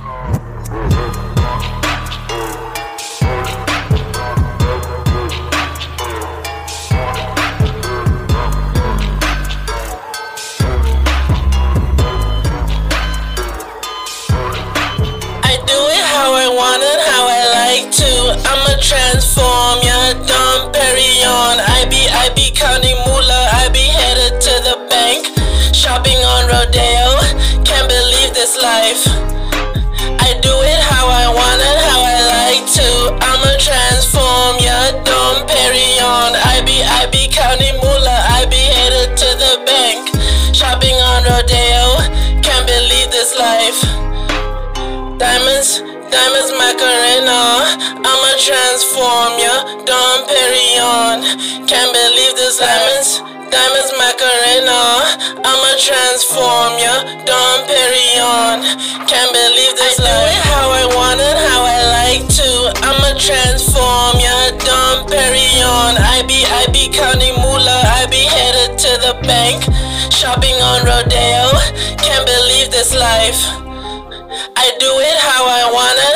I'ma transform, yeah, Dom Perignon. I be counting moolah, I be headed to the bank. Shopping on Rodeo, can't believe this life. I do it how I want it, how I like to. I'ma transform, yeah, Dom Perignon. I be counting moolah, I be headed to the bank. Shopping on Rodeo, can't believe this life. Diamonds Macarena, I'ma transform, yeah, Dom Perignon. Can't believe this diamonds Macarena, I'ma transform, yeah, Dom Perignon. Can't believe this life. I do it how I want it, how I like to. I'ma transform, yeah, Dom Perignon. I be counting moolah, I be headed to the bank. Shopping on Rodeo, can't believe this life. I do it how I want it.